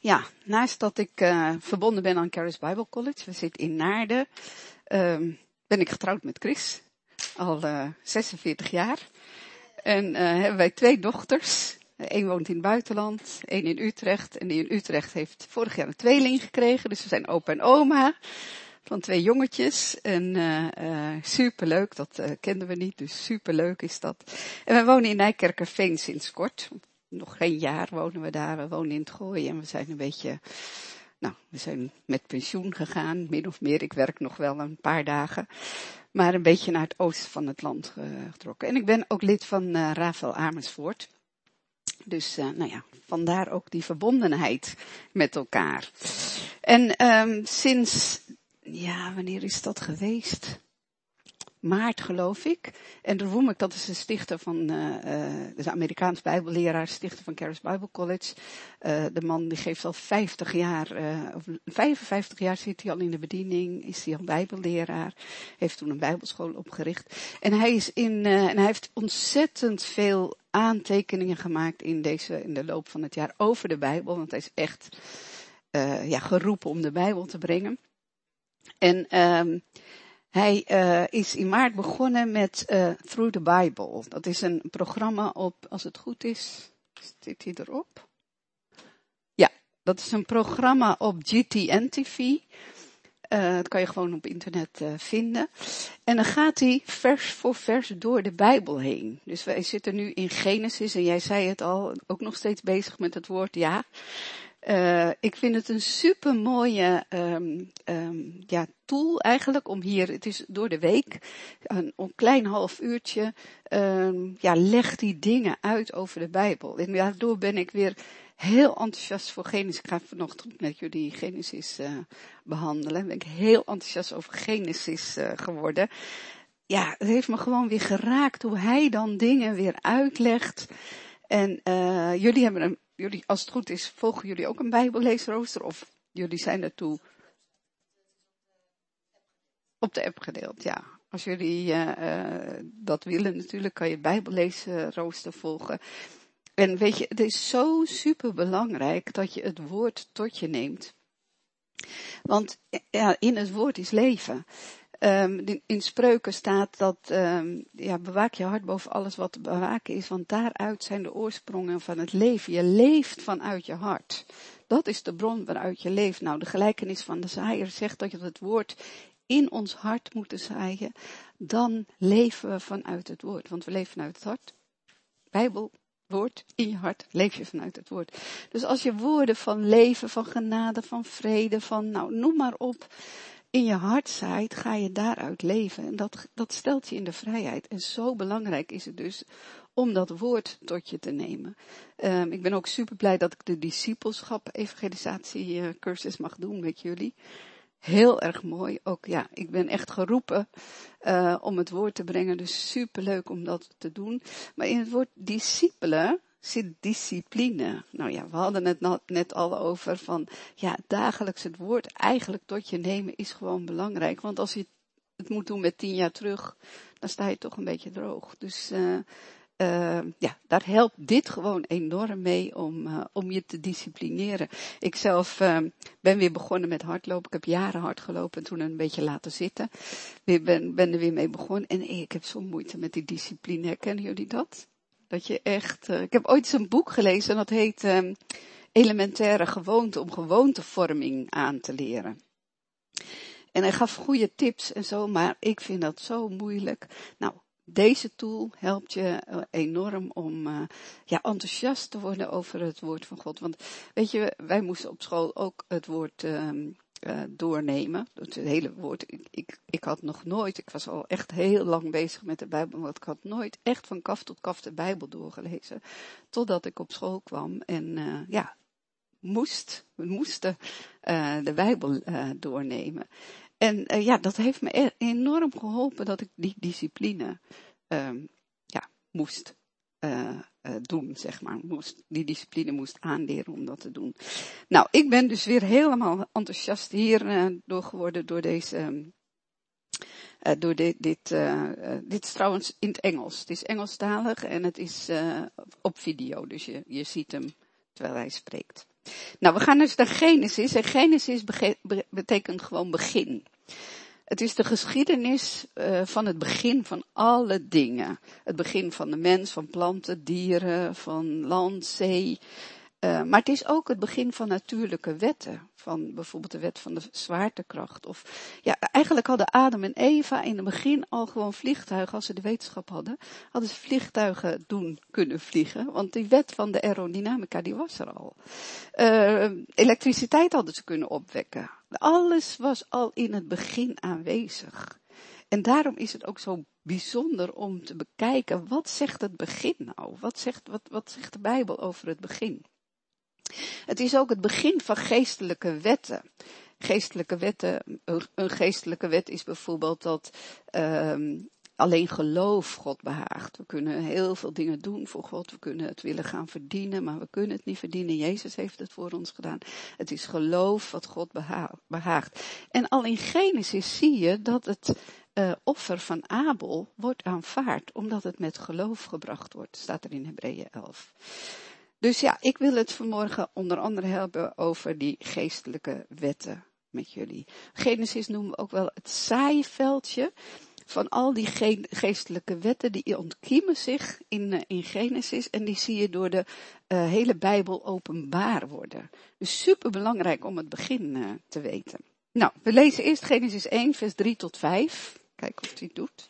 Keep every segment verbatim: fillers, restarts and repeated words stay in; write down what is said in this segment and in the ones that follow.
Ja, naast dat ik uh, verbonden ben aan Charis Bible College, we zitten in Naarden, um, ben ik getrouwd met Chris, al uh, zesenveertig jaar. En uh, hebben wij twee dochters. Eén woont in het buitenland, één in Utrecht. En die in Utrecht heeft vorig jaar een tweeling gekregen, dus we zijn opa en oma van twee jongetjes. En uh, uh, superleuk, dat uh, kenden we niet, dus superleuk is dat. En we wonen in Nijkerkerveen sinds kort. Nog geen jaar wonen we daar, we wonen in het Gooi en we zijn een beetje, nou, we zijn met pensioen gegaan, min of meer. Ik werk nog wel een paar dagen, maar een beetje naar het oosten van het land uh, getrokken. En ik ben ook lid van uh, Rafael Amersfoort. Dus, uh, nou ja, vandaar ook die verbondenheid met elkaar. En um, sinds, ja, wanneer is dat geweest? Maart, geloof ik. En de Woemek, dat is de stichter van, uh, uh, de Amerikaans bijbelleraar, stichter van Charis Bible College. Uh, de man die geeft al vijftig jaar, uh, of vijfenvijftig jaar zit hij al in de bediening, is hij al bijbelleraar, heeft toen een bijbelschool opgericht. En hij is in, uh, en hij heeft ontzettend veel aantekeningen gemaakt in deze, in de loop van het jaar over de Bijbel, want hij is echt, uh, ja, geroepen om de Bijbel te brengen. En, um, Hij uh, is in maart begonnen met uh, Through the Bible. Dat is een programma op, als het goed is, zit hij erop? Ja, dat is een programma op G T N T V. Uh, dat kan je gewoon op internet uh, vinden. En dan gaat hij vers voor vers door de Bijbel heen. Dus wij zitten nu in Genesis en jij zei het al, ook nog steeds bezig met het woord ja. Uh, ik vind het een super mooie um, um, ja, tool eigenlijk om hier, het is door de week, een, een klein half uurtje, um, ja, leg die dingen uit over de Bijbel. En daardoor ben ik weer heel enthousiast voor Genesis. Ik ga vanochtend met jullie Genesis uh, behandelen. Ben ik heel enthousiast over Genesis uh, geworden. Ja, het heeft me gewoon weer geraakt hoe hij dan dingen weer uitlegt. En uh, jullie hebben een Jullie, als het goed is, volgen jullie ook een bijbelleesrooster of jullie zijn ertoe op de app gedeeld? Ja, als jullie uh, uh, dat willen natuurlijk, kan je het bijbelleesrooster volgen. En weet je, het is zo super belangrijk dat je het woord tot je neemt. Want ja, in het woord is leven. Um, in Spreuken staat dat, um, ja, bewaak je hart boven alles wat te bewaken is, want daaruit zijn de oorsprongen van het leven. Je leeft vanuit je hart. Dat is de bron waaruit je leeft. Nou, de gelijkenis van de zaaier zegt dat je het woord in ons hart moet zaaien. Dan leven we vanuit het woord, want we leven vanuit het hart. Bijbel, woord, in je hart leef je vanuit het woord. Dus als je woorden van leven, van genade, van vrede, van, nou, noem maar op, in je hart zaait, ga je daaruit leven. En dat, dat stelt je in de vrijheid. En zo belangrijk is het dus om dat woord tot je te nemen. Um, ik ben ook super blij dat ik de discipelschap evangelisatie uh, cursus mag doen met jullie. Heel erg mooi. Ook ja, ik ben echt geroepen uh, om het woord te brengen. Dus super leuk om dat te doen. Maar in het woord discipelen zit discipline. Nou ja, we hadden het net al over van, ja, dagelijks het woord eigenlijk tot je nemen is gewoon belangrijk. Want als je het moet doen met tien jaar terug, dan sta je toch een beetje droog. Dus uh, uh, ja, daar helpt dit gewoon enorm mee om, uh, om je te disciplineren. Ik zelf uh, ben weer begonnen met hardlopen. Ik heb jaren hard gelopen en toen een beetje laten zitten. Ik ben, ben er weer mee begonnen en hey, ik heb zo'n moeite met die discipline. Herkennen jullie dat? Dat je echt, uh, ik heb ooit eens een boek gelezen en dat heet um, Elementaire gewoonte om gewoontevorming aan te leren. En hij gaf goede tips en zo, maar ik vind dat zo moeilijk. Nou, deze tool helpt je uh, enorm om uh, ja, enthousiast te worden over het woord van God. Want weet je, wij moesten op school ook het woord um, uh, doornemen. Het hele woord. Ik, ik, ik had nog nooit, ik was al echt heel lang bezig met de Bijbel, want ik had nooit echt van kaf tot kaf de Bijbel doorgelezen. Totdat ik op school kwam en uh, ja, moest, we moesten uh, de Bijbel uh, doornemen. En uh, ja, dat heeft me e- enorm geholpen dat ik die discipline um, ja, moest uh, uh, doen, zeg maar. Moest, die discipline moest aanleren om dat te doen. Nou, ik ben dus weer helemaal enthousiast hier uh, door geworden door deze, um, uh, door dit, dit, uh, uh, dit is trouwens in het Engels. Het is Engelstalig en het is uh, op video, dus je, je ziet hem terwijl hij spreekt. Nou, we gaan dus naar Genesis. En Genesis bege- be- betekent gewoon begin. Het is de geschiedenis uh, van het begin van alle dingen. Het begin van de mens, van planten, dieren, van land, zee. Uh, maar het is ook het begin van natuurlijke wetten. Van bijvoorbeeld de wet van de zwaartekracht. Of, ja, eigenlijk hadden Adam en Eva in het begin al gewoon vliegtuigen. Als ze de wetenschap hadden, hadden ze vliegtuigen doen kunnen vliegen. Want die wet van de aerodynamica, die was er al. Uh, elektriciteit hadden ze kunnen opwekken. Alles was al in het begin aanwezig. En daarom is het ook zo bijzonder om te bekijken, wat zegt het begin nou? Wat zegt, wat, wat zegt de Bijbel over het begin? Het is ook het begin van geestelijke wetten. Geestelijke wetten, een geestelijke wet is bijvoorbeeld dat um, alleen geloof God behaagt. We kunnen heel veel dingen doen voor God. We kunnen het willen gaan verdienen, maar we kunnen het niet verdienen. Jezus heeft het voor ons gedaan. Het is geloof wat God beha- behaagt. En al in Genesis zie je dat het uh, offer van Abel wordt aanvaard, omdat het met geloof gebracht wordt. Staat er in Hebreeën elf. Dus ja, ik wil het vanmorgen onder andere hebben over die geestelijke wetten met jullie. Genesis noemen we ook wel het zaaiveldje van al die ge- geestelijke wetten, die ontkiemen zich in, uh, in Genesis en die zie je door de uh, hele Bijbel openbaar worden. Dus super belangrijk om het begin uh, te weten. Nou, we lezen eerst Genesis één, vers drie tot vijf. Kijk of hij het doet.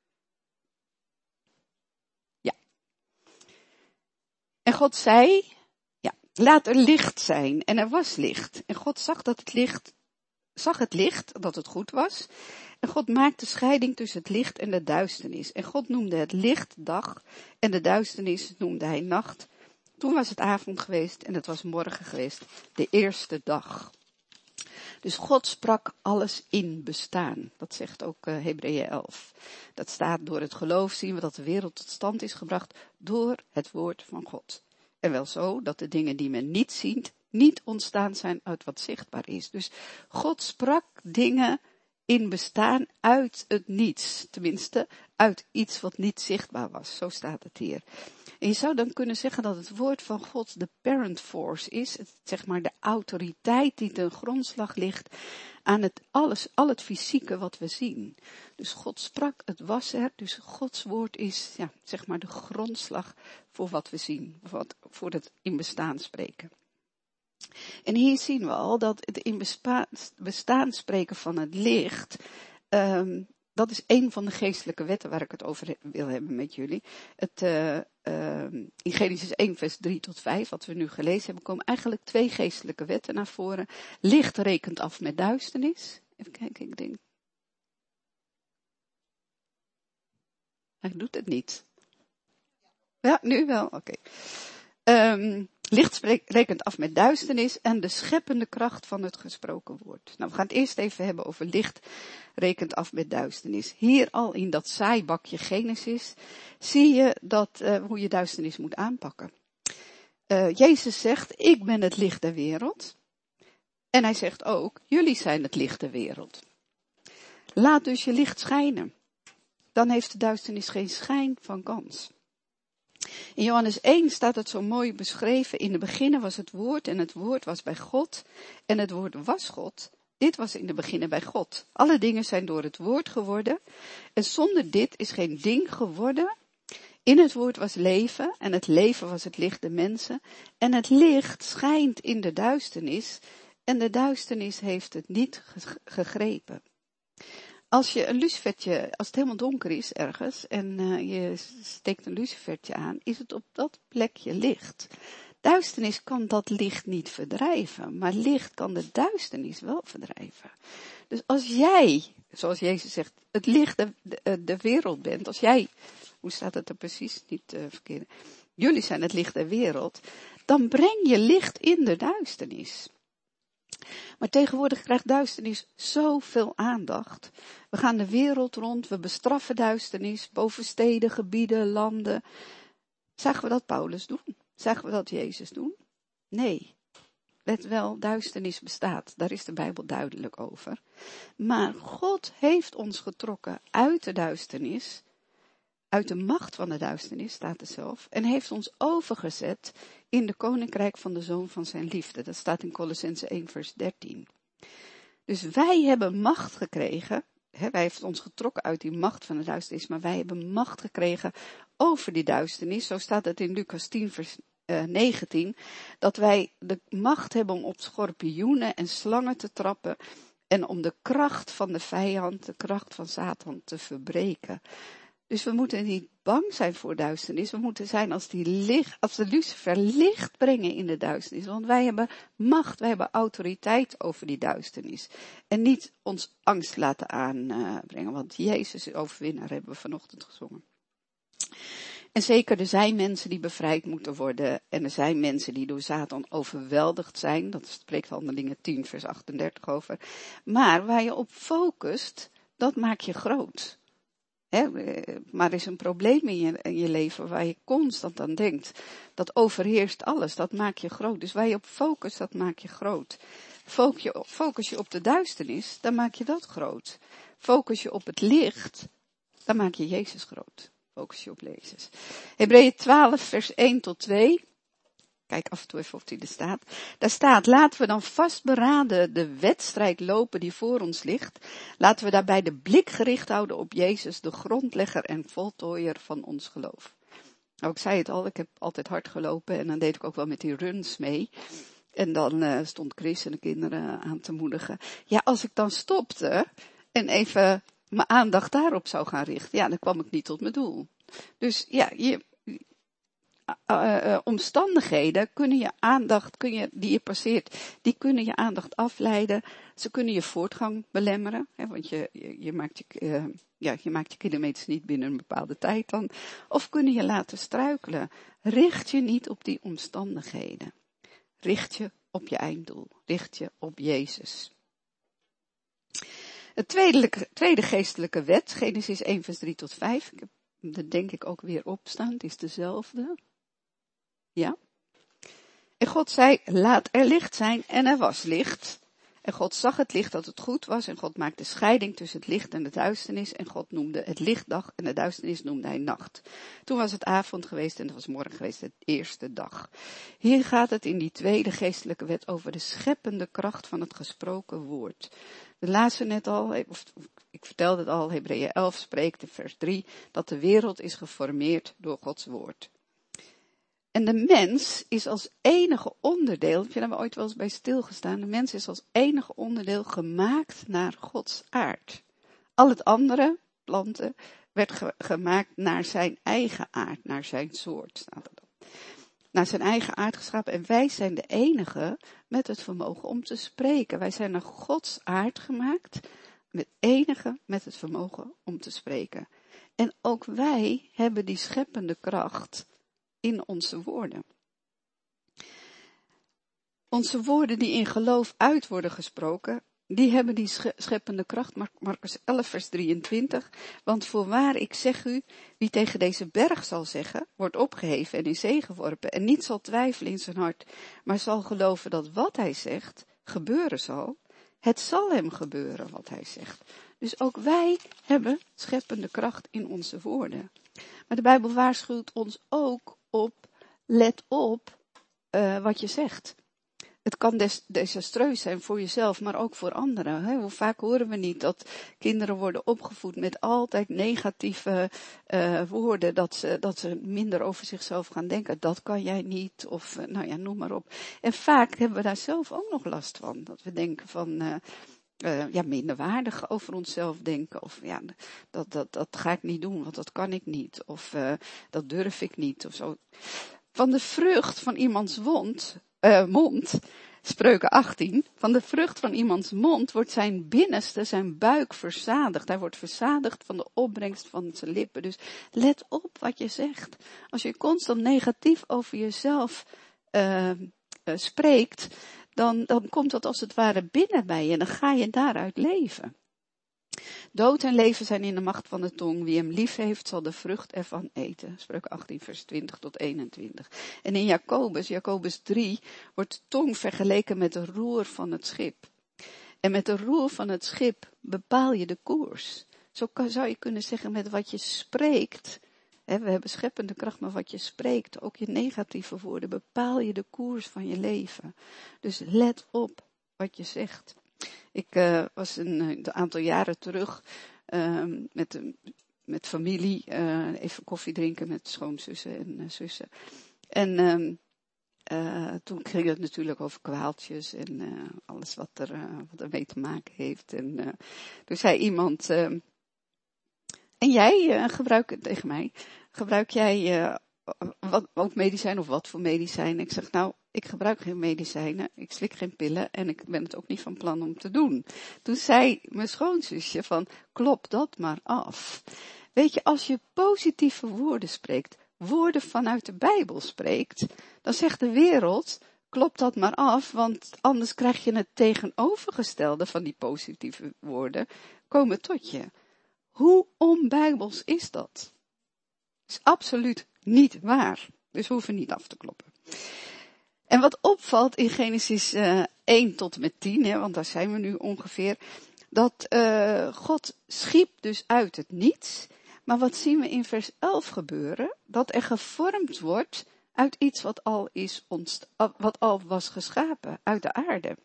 En God zei, ja, laat er licht zijn. En er was licht. En God zag dat het licht, zag het licht, dat het goed was. En God maakte scheiding tussen het licht en de duisternis. En God noemde het licht dag en de duisternis noemde hij nacht. Toen was het avond geweest en het was morgen geweest, de eerste dag. Dus God sprak alles in bestaan. Dat zegt ook uh, Hebreeën elf. Dat staat door het geloof zien we dat de wereld tot stand is gebracht door het woord van God. En wel zo dat de dingen die men niet ziet, niet ontstaan zijn uit wat zichtbaar is. Dus God sprak dingen in bestaan uit het niets. Tenminste, uit iets wat niet zichtbaar was. Zo staat het hier. En je zou dan kunnen zeggen dat het woord van God de parent force is. Het, zeg maar de autoriteit die ten grondslag ligt aan het alles, al het fysieke wat we zien. Dus God sprak, het was er. Dus Gods woord is, ja, zeg maar de grondslag voor wat we zien. Wat, voor het in bestaan spreken. En hier zien we al dat het in bespa- bestaan spreken van het licht, um, dat is een van de geestelijke wetten waar ik het over wil hebben met jullie. Het, uh, uh, in Genesis één vers drie tot vijf, wat we nu gelezen hebben, komen eigenlijk twee geestelijke wetten naar voren. Licht rekent af met duisternis. Even kijken, ik denk. Hij doet het niet. Ja, nu wel, oké. Okay. Um, licht spreekt, rekent af met duisternis en de scheppende kracht van het gesproken woord. Nou, we gaan het eerst even hebben over licht rekent af met duisternis. Hier al in dat zaaibakje Genesis zie je dat, uh, hoe je duisternis moet aanpakken. Uh, Jezus zegt, ik ben het licht der wereld. En hij zegt ook, jullie zijn het licht der wereld. Laat dus je licht schijnen. Dan heeft de duisternis geen schijn van kans. In Johannes één staat het zo mooi beschreven. In de beginnen was het woord en het woord was bij God. En het woord was God. Dit was in de beginnen bij God. Alle dingen zijn door het woord geworden. En zonder dit is geen ding geworden. In het woord was leven. En het leven was het licht der mensen. En het licht schijnt in de duisternis. En de duisternis heeft het niet gegrepen. Als je een lucifertje, als het helemaal donker is ergens en uh, je steekt een lucifertje aan, is het op dat plekje licht. Duisternis kan dat licht niet verdrijven, maar licht kan de duisternis wel verdrijven. Dus als jij, zoals Jezus zegt, het licht de, de, de wereld bent, als jij, hoe staat het er precies, niet uh, verkeerd, jullie zijn het licht der wereld, dan breng je licht in de duisternis. Maar tegenwoordig krijgt duisternis zoveel aandacht. We gaan de wereld rond, we bestraffen duisternis, boven steden, gebieden, landen. Zagen we dat Paulus doen? Zagen we dat Jezus doen? Nee. Let wel, duisternis bestaat. Daar is de Bijbel duidelijk over. Maar God heeft ons getrokken uit de duisternis, uit de macht van de duisternis, staat er zelf, en heeft ons overgezet in de koninkrijk van de Zoon van zijn liefde. Dat staat in Kolossenzen één vers dertien. Dus wij hebben macht gekregen, hè, wij hebben ons getrokken uit die macht van de duisternis, maar wij hebben macht gekregen over die duisternis. Zo staat het in Lucas tien vers negentien, dat wij de macht hebben om op schorpioenen en slangen te trappen en om de kracht van de vijand, de kracht van Satan te verbreken. Dus we moeten niet bang zijn voor duisternis. We moeten zijn als die licht, als de lucifer licht brengen in de duisternis. Want wij hebben macht, wij hebben autoriteit over die duisternis. En niet ons angst laten aanbrengen. Want Jezus is overwinnaar, hebben we vanochtend gezongen. En zeker, er zijn mensen die bevrijd moeten worden. En er zijn mensen die door Satan overweldigd zijn. Dat spreekt Handelingen tien vers achtendertig over. Maar waar je op focust, dat maakt je groot. He, maar er is een probleem in je, in je leven waar je constant aan denkt. Dat overheerst alles, dat maakt je groot. Dus waar je op focust, dat maakt je groot. Focus je, focus je op de duisternis, dan maak je dat groot. Focus je op het licht, dan maak je Jezus groot. Focus je op Jezus. Hebreeën twaalf vers één tot twee. Kijk af en toe even of die er staat. Daar staat, laten we dan vastberaden de wedstrijd lopen die voor ons ligt. Laten we daarbij de blik gericht houden op Jezus, de grondlegger en voltooier van ons geloof. Nou, ik zei het al, ik heb altijd hard gelopen en dan deed ik ook wel met die runs mee. En dan uh, stond Chris en de kinderen aan te moedigen. Ja, als ik dan stopte en even mijn aandacht daarop zou gaan richten, ja, dan kwam ik niet tot mijn doel. Dus ja, je... Uh, uh, omstandigheden kunnen je aandacht, kun je, die je passeert, die kunnen je aandacht afleiden. Ze kunnen je voortgang belemmeren, hè, want je, je, je, maakt je, uh, ja, je maakt je kilometers niet binnen een bepaalde tijd dan. Of kunnen je laten struikelen. Richt je niet op die omstandigheden. Richt je op je einddoel. Richt je op Jezus. Het tweede, tweede geestelijke wet, Genesis één vers drie tot vijf. Ik heb er denk ik ook weer op staan, het is dezelfde. Ja. En God zei, laat er licht zijn, en er was licht. En God zag het licht dat het goed was, en God maakte scheiding tussen het licht en de duisternis, en God noemde het licht dag, en de duisternis noemde hij nacht. Toen was het avond geweest, en het was morgen geweest, de eerste dag. Hier gaat het in die tweede geestelijke wet over de scheppende kracht van het gesproken woord. We lazen net al, of ik vertelde het al, Hebreeën elf spreekt in vers drie, dat de wereld is geformeerd door Gods woord. En de mens is als enige onderdeel, heb je daar ooit wel eens bij stilgestaan, de mens is als enige onderdeel gemaakt naar Gods aard. Al het andere, planten, werd ge- gemaakt naar zijn eigen aard, naar zijn soort, staat er dan. Naar zijn eigen aard geschapen, en wij zijn de enige met het vermogen om te spreken. Wij zijn naar Gods aard gemaakt, met enige met het vermogen om te spreken. En ook wij hebben die scheppende kracht in onze woorden. Onze woorden die in geloof uit worden gesproken, die hebben die scheppende kracht. Marcus elf vers drieëntwintig. Want voorwaar ik zeg u, wie tegen deze berg zal zeggen, wordt opgeheven en in zee geworpen, en niet zal twijfelen in zijn hart, maar zal geloven dat wat hij zegt gebeuren zal, het zal hem gebeuren wat hij zegt. Dus ook wij hebben scheppende kracht in onze woorden. Maar de Bijbel waarschuwt ons ook op, let op uh, wat je zegt. Het kan des, desastreus zijn voor jezelf, maar ook voor anderen. Hè? Hoe vaak horen we niet dat kinderen worden opgevoed met altijd negatieve uh, woorden, dat ze, dat ze minder over zichzelf gaan denken. Dat kan jij niet, of uh, nou ja, noem maar op. En vaak hebben we daar zelf ook nog last van. Dat we denken van, uh, uh, ja, minderwaardig over onszelf denken. Of ja, dat, dat, dat ga ik niet doen, want dat kan ik niet. Of uh, dat durf ik niet, of zo. Van de vrucht van iemands wond... Uh, mond, Spreuken achttien, van de vrucht van iemands mond wordt zijn binnenste, zijn buik verzadigd. Hij wordt verzadigd van de opbrengst van zijn lippen. Dus let op wat je zegt. Als je constant negatief over jezelf uh, uh, spreekt, dan, dan komt dat als het ware binnen bij je en dan ga je daaruit leven. Dood en leven zijn in de macht van de tong. Wie hem lief heeft, zal de vrucht ervan eten. Spreuken achttien, vers twintig tot eenentwintig. En in Jacobus, Jacobus drie, wordt de tong vergeleken met de roer van het schip. En met de roer van het schip bepaal je de koers. Zo kan, zou je kunnen zeggen, met wat je spreekt, He, we hebben scheppende kracht, maar wat je spreekt, ook je negatieve woorden, bepaal je de koers van je leven. Dus let op wat je zegt. Ik uh, was een, een aantal jaren terug uh, met, met familie uh, even koffie drinken met schoonzussen en uh, zussen. En uh, uh, toen ging het natuurlijk over kwaaltjes en uh, alles wat er, uh, wat er mee te maken heeft. En uh, toen zei iemand, uh, en jij uh, gebruik tegen mij, gebruik jij uh, wat, ook medicijn of wat voor medicijn? Ik zeg, nou, ik gebruik geen medicijnen, ik slik geen pillen en ik ben het ook niet van plan om te doen. Toen zei mijn schoonzusje van, klop dat maar af. Weet je, als je positieve woorden spreekt, woorden vanuit de Bijbel spreekt, dan zegt de wereld, klop dat maar af, want anders krijg je het tegenovergestelde van die positieve woorden komen tot je. Hoe onbijbels is dat? Is absoluut niet waar. Dus we hoeven niet af te kloppen. En wat opvalt in Genesis uh, één tot en met tien, hè, want daar zijn we nu ongeveer, dat uh, God schiep dus uit het niets. Maar wat zien we in vers elf gebeuren? Dat er gevormd wordt uit iets wat al, is ontst- wat al was geschapen, uit de aarde.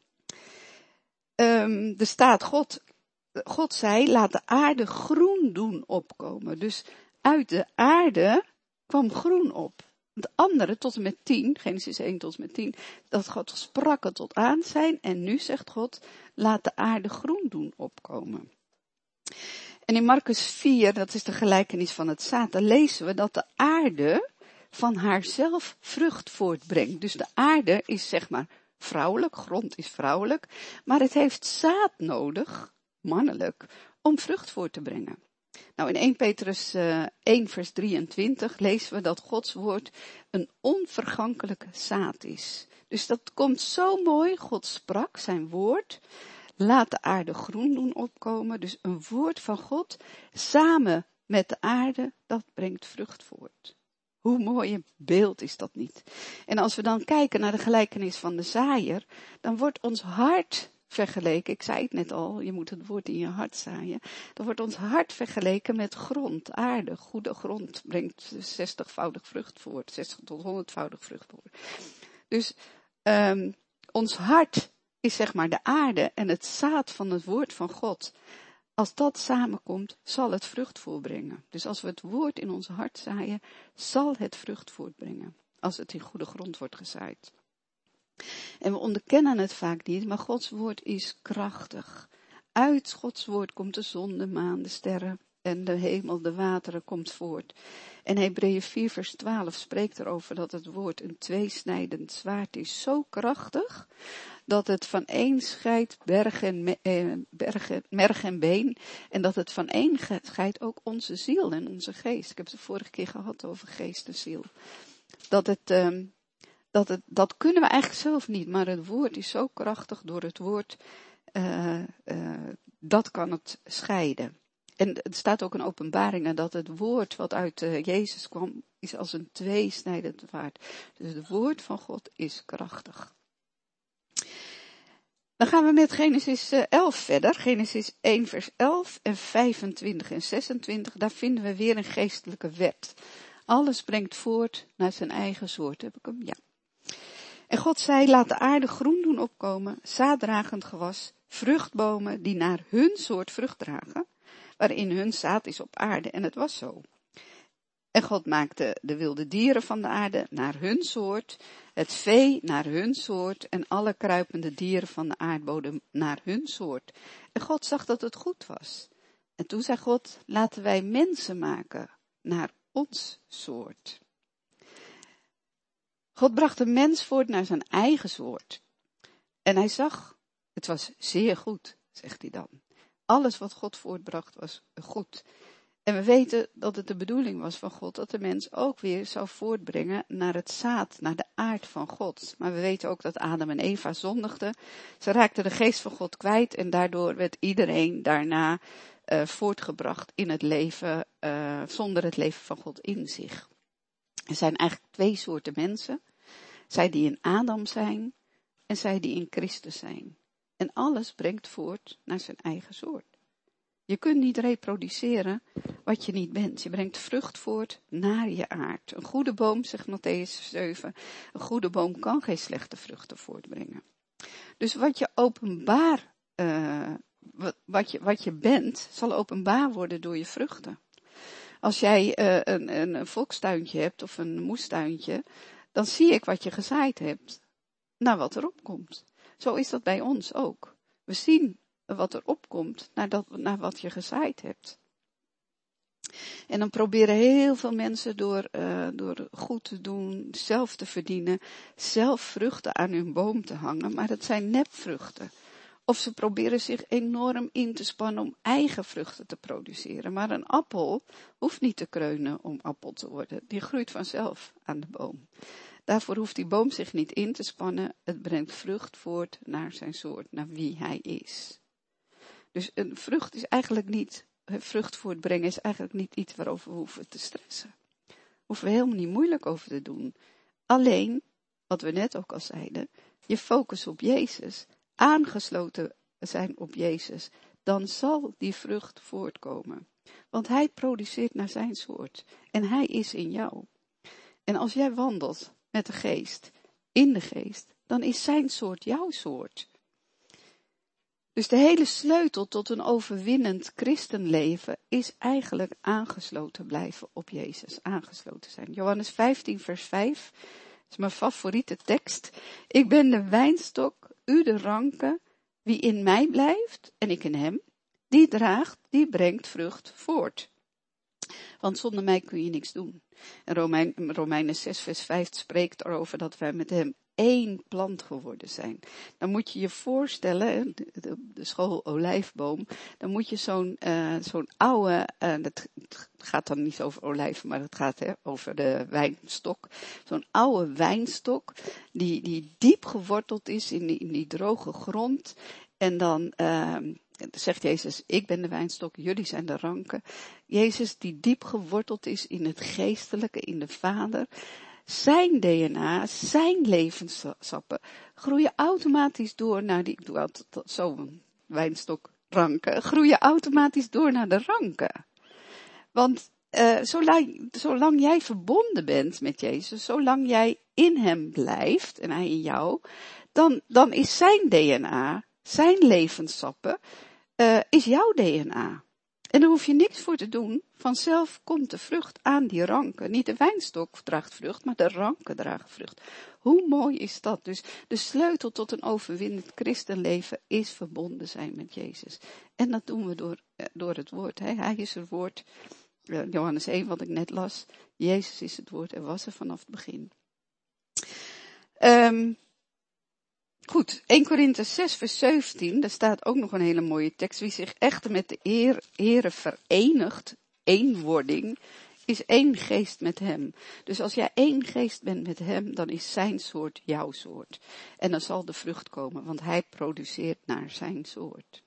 Um, er staat God, God zei, laat de aarde groen doen opkomen. Dus uit de aarde kwam groen op. Het andere tot en met tien, Genesis één tot en met tien, dat God sprak het tot aan zijn. En nu zegt God, laat de aarde groen doen opkomen. En in Marcus vier, dat is de gelijkenis van het zaad, daar lezen we dat de aarde van haarzelf vrucht voortbrengt. Dus de aarde is zeg maar vrouwelijk, grond is vrouwelijk, maar het heeft zaad nodig, mannelijk, om vrucht voort te brengen. Nou, in eerste Petrus uh, één vers drieëntwintig lezen we dat Gods woord een onvergankelijk zaad is. Dus dat komt zo mooi, God sprak zijn woord, laat de aarde groen doen opkomen. Dus een woord van God, samen met de aarde, dat brengt vrucht voort. Hoe mooi een beeld is dat niet? En als we dan kijken naar de gelijkenis van de zaaier, dan wordt ons hart vergeleken, ik zei het net al, je moet het woord in je hart zaaien, dan wordt ons hart vergeleken met grond, aarde, goede grond, brengt zestigvoudig vrucht voort, zestig tot honderdvoudig vrucht voort. Dus um, ons hart is zeg maar de aarde en het zaad van het woord van God. Als dat samenkomt, zal het vrucht voortbrengen. Dus als we het woord in ons hart zaaien, zal het vrucht voortbrengen. Als het in goede grond wordt gezaaid. En we onderkennen het vaak niet, maar Gods woord is krachtig. Uit Gods woord komt de zon, de maan, de sterren en de hemel, de wateren komt voort. En Hebreeën vier vers twaalf spreekt erover dat het woord een tweesnijdend zwaard is. Zo krachtig dat het van één scheidt berg en, eh, berg, merg en been. En dat het van één scheidt ook onze ziel en onze geest. Ik heb het de vorige keer gehad over geest en ziel. Dat het... Eh, Dat, het, dat kunnen we eigenlijk zelf niet, maar het woord is zo krachtig door het woord, uh, uh, dat kan het scheiden. En het staat ook in Openbaringen dat het woord wat uit uh, Jezus kwam, is als een tweesnijdend zwaard. Dus het woord van God is krachtig. Dan gaan we met Genesis elf verder. Genesis één vers elf en vijfentwintig en zesentwintig. Daar vinden we weer een geestelijke wet. Alles brengt voort naar zijn eigen soort. Heb ik hem? Ja. En God zei, laat de aarde groen doen opkomen, zaaddragend gewas, vruchtbomen die naar hun soort vrucht dragen, waarin hun zaad is op aarde. En het was zo. En God maakte de wilde dieren van de aarde naar hun soort, het vee naar hun soort en alle kruipende dieren van de aardbodem naar hun soort. En God zag dat het goed was. En toen zei God, laten wij mensen maken naar ons soort. God bracht de mens voort naar zijn eigen soort. En hij zag, het was zeer goed, zegt hij dan. Alles wat God voortbracht was goed. En we weten dat het de bedoeling was van God dat de mens ook weer zou voortbrengen naar het zaad, naar de aard van God. Maar we weten ook dat Adam en Eva zondigden. Ze raakten de geest van God kwijt en daardoor werd iedereen daarna uh, voortgebracht in het leven, uh, zonder het leven van God in zich. Er zijn eigenlijk twee soorten mensen. Zij die in Adam zijn en zij die in Christus zijn. En alles brengt voort naar zijn eigen soort. Je kunt niet reproduceren wat je niet bent. Je brengt vrucht voort naar je aard. Een goede boom, zegt Mattheüs zeven, een goede boom kan geen slechte vruchten voortbrengen. Dus wat je openbaar, uh, wat, wat, je, wat je bent, zal openbaar worden door je vruchten. Als jij uh, een, een, een volkstuintje hebt of een moestuintje, dan zie ik wat je gezaaid hebt, naar wat erop komt. Zo is dat bij ons ook. We zien wat er opkomt naar, dat, naar wat je gezaaid hebt. En dan proberen heel veel mensen door, uh, door goed te doen, zelf te verdienen, zelf vruchten aan hun boom te hangen, maar dat zijn nepvruchten. Of ze proberen zich enorm in te spannen om eigen vruchten te produceren. Maar een appel hoeft niet te kreunen om appel te worden. Die groeit vanzelf aan de boom. Daarvoor hoeft die boom zich niet in te spannen. Het brengt vrucht voort naar zijn soort, naar wie hij is. Dus een vrucht is eigenlijk niet, vrucht voortbrengen is eigenlijk niet iets waarover we hoeven te stressen. Hoeven we helemaal niet moeilijk over te doen. Alleen, wat we net ook al zeiden, je focus op Jezus, aangesloten zijn op Jezus, dan zal die vrucht voortkomen. Want hij produceert naar zijn soort. En hij is in jou. En als jij wandelt met de geest, in de geest, dan is zijn soort jouw soort. Dus de hele sleutel tot een overwinnend christenleven is eigenlijk aangesloten blijven op Jezus. Aangesloten zijn. Johannes vijftien vers vijf is mijn favoriete tekst. Ik ben de wijnstok, u de ranken. Wie in mij blijft en ik in hem, die draagt, die brengt vrucht voort. Want zonder mij kun je niks doen. En Romein, Romeinen zes vers vijf spreekt erover dat wij met hem één plant geworden zijn. Dan moet je je voorstellen, de, de, de school olijfboom, dan moet je zo'n, uh, zo'n oude, uh, dat gaat dan niet over olijven, maar het gaat hè, over de wijnstok. Zo'n oude wijnstok, die, die diep geworteld is in die, in die droge grond. En dan uh, zegt Jezus, ik ben de wijnstok, jullie zijn de ranken. Jezus die diep geworteld is in het geestelijke, in de Vader. Zijn D N A, zijn levenssappen groeien automatisch door naar die, ik doe altijd zo'n wijnstok ranken, groeien automatisch door naar de ranken. Want uh, zolang, zolang jij verbonden bent met Jezus, zolang jij in hem blijft en hij in jou, dan, dan is zijn D N A, zijn levenssappen, uh, is jouw D N A. En daar hoef je niks voor te doen. Vanzelf komt de vrucht aan die ranken. Niet de wijnstok draagt vrucht, maar de ranken dragen vrucht. Hoe mooi is dat? Dus de sleutel tot een overwinnend christenleven is verbonden zijn met Jezus. En dat doen we door, door het woord. Hè? Hij is het woord. Johannes één, wat ik net las. Jezus is het woord en was er vanaf het begin. Um, Goed, Eerste Korinthe zes vers zeventien, daar staat ook nog een hele mooie tekst. Wie zich echt met de eer, Heere verenigt, eenwording, is één geest met hem. Dus als jij één geest bent met hem, dan is zijn soort jouw soort. En dan zal de vrucht komen, want hij produceert naar zijn soort.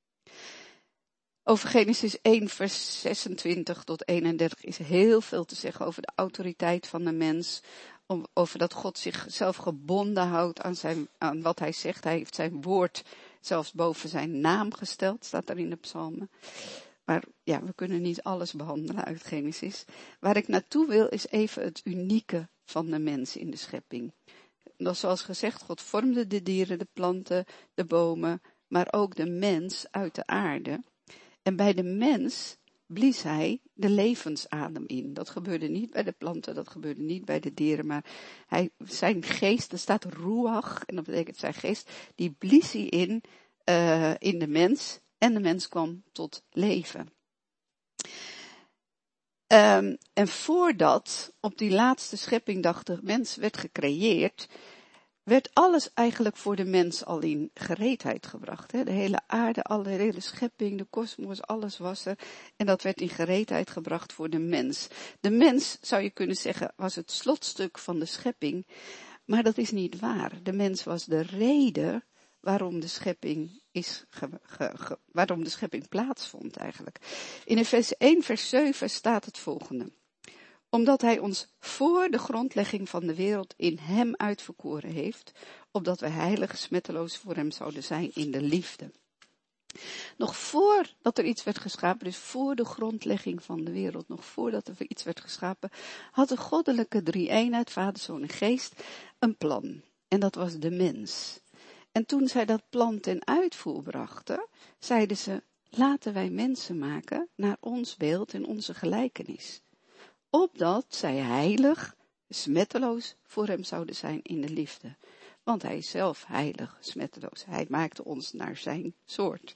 Over Genesis één vers zesentwintig tot eenendertig is heel veel te zeggen over de autoriteit van de mens. Om, over dat God zichzelf gebonden houdt aan, zijn, aan wat hij zegt. Hij heeft zijn woord zelfs boven zijn naam gesteld, staat daar in de psalmen. Maar ja, we kunnen niet alles behandelen uit Genesis. Waar ik naartoe wil is even het unieke van de mens in de schepping. Dat zoals gezegd, God vormde de dieren, de planten, de bomen, maar ook de mens uit de aarde. En bij de mens blies hij de levensadem in. Dat gebeurde niet bij de planten, dat gebeurde niet bij de dieren, maar hij, zijn geest, er staat ruach, en dat betekent zijn geest, die blies hij in, uh, in de mens, en de mens kwam tot leven. Um, en voordat op die laatste scheppingdag de mens werd gecreëerd, werd alles eigenlijk voor de mens al in gereedheid gebracht. Hè? De hele aarde, alle, de hele schepping, de kosmos, alles was er. En dat werd in gereedheid gebracht voor de mens. De mens, zou je kunnen zeggen, was het slotstuk van de schepping. Maar dat is niet waar. De mens was de reden waarom de schepping is, ge, ge, ge, waarom de schepping plaatsvond eigenlijk. In Efeze één vers zeven staat het volgende. Omdat hij ons voor de grondlegging van de wereld in hem uitverkoren heeft, opdat wij heilig, smetteloos voor hem zouden zijn in de liefde. Nog voordat er iets werd geschapen, dus voor de grondlegging van de wereld, nog voordat er iets werd geschapen, had de goddelijke drie-eenheid, Vader, Zoon en Geest, een plan. En dat was de mens. En toen zij dat plan ten uitvoer brachten, zeiden ze, laten wij mensen maken naar ons beeld en onze gelijkenis. Opdat zij heilig, smetteloos voor hem zouden zijn in de liefde. Want hij is zelf heilig, smetteloos. Hij maakte ons naar zijn soort.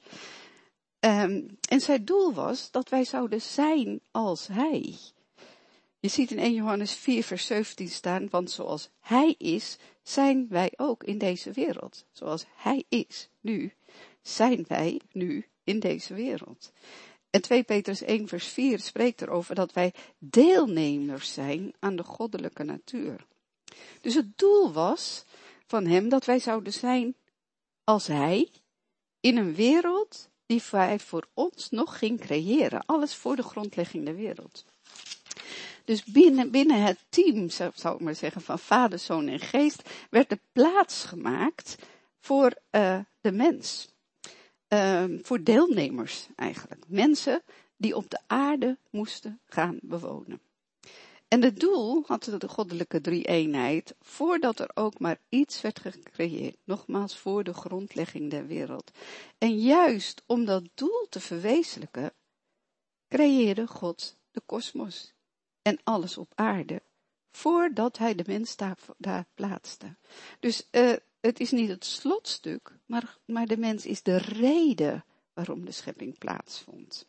Um, en zijn doel was dat wij zouden zijn als hij. Je ziet in eerste Johannes vier vers zeventien staan, want zoals hij is, zijn wij ook in deze wereld. Zoals hij is nu, zijn wij nu in deze wereld. En tweede Petrus één vers vier spreekt erover dat wij deelnemers zijn aan de goddelijke natuur. Dus het doel was van hem dat wij zouden zijn als hij in een wereld die hij voor ons nog ging creëren. Alles voor de grondlegging der wereld. Dus binnen, binnen het team, zou, zou ik maar zeggen, van Vader, Zoon en Geest, werd er plaats gemaakt voor uh, de mens. Uh, voor deelnemers eigenlijk. Mensen die op de aarde moesten gaan bewonen. En het doel had de goddelijke drie-eenheid, voordat er ook maar iets werd gecreëerd. Nogmaals, voor de grondlegging der wereld. En juist om dat doel te verwezenlijken, creëerde God de kosmos en alles op aarde, voordat hij de mens daar, daar plaatste. Dus uh, het is niet het slotstuk, maar, maar de mens is de reden waarom de schepping plaatsvond.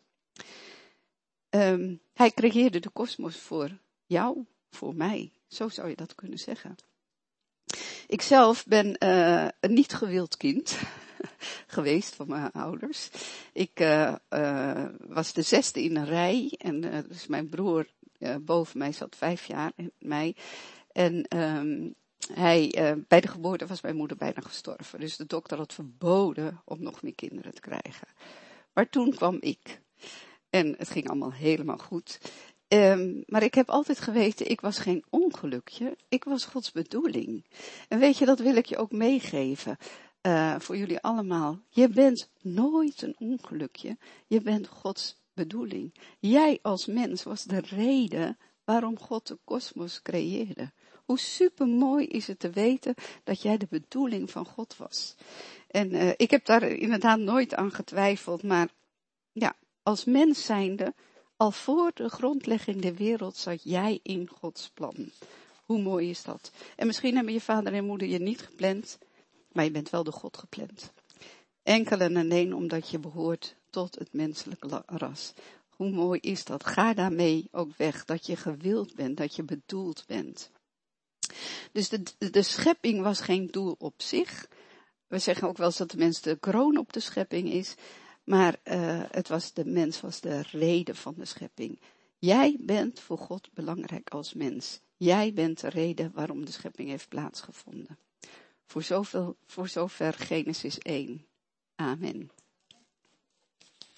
Um, hij creëerde de kosmos voor jou, voor mij. Zo zou je dat kunnen zeggen. Ikzelf ben uh, een niet gewild kind geweest van mijn ouders. Ik uh, uh, was de zesde in een rij en uh, dus mijn broer uh, boven mij zat vijf jaar en mij. En um, hij, uh, bij de geboorte was mijn moeder bijna gestorven. Dus de dokter had verboden om nog meer kinderen te krijgen. Maar toen kwam ik. En het ging allemaal helemaal goed. Um, maar ik heb altijd geweten, ik was geen ongelukje. Ik was Gods bedoeling. En weet je, dat wil ik je ook meegeven. Uh, voor jullie allemaal. Je bent nooit een ongelukje. Je bent Gods bedoeling. Jij als mens was de reden waarom God de kosmos creëerde. Hoe supermooi is het te weten dat jij de bedoeling van God was. En uh, ik heb daar inderdaad nooit aan getwijfeld. Maar ja, als mens zijnde, al voor de grondlegging der wereld zat jij in Gods plan. Hoe mooi is dat? En misschien hebben je vader en moeder je niet gepland, maar je bent wel door God gepland. Enkel en alleen omdat je behoort tot het menselijke ras. Hoe mooi is dat? Ga daarmee ook weg, dat je gewild bent, dat je bedoeld bent. Dus de, de, de schepping was geen doel op zich. We zeggen ook wel eens dat de mens de kroon op de schepping is. Maar uh, het was de mens was de reden van de schepping. Jij bent voor God belangrijk als mens. Jij bent de reden waarom de schepping heeft plaatsgevonden. Voor zoveel, voor zover Genesis één. Amen.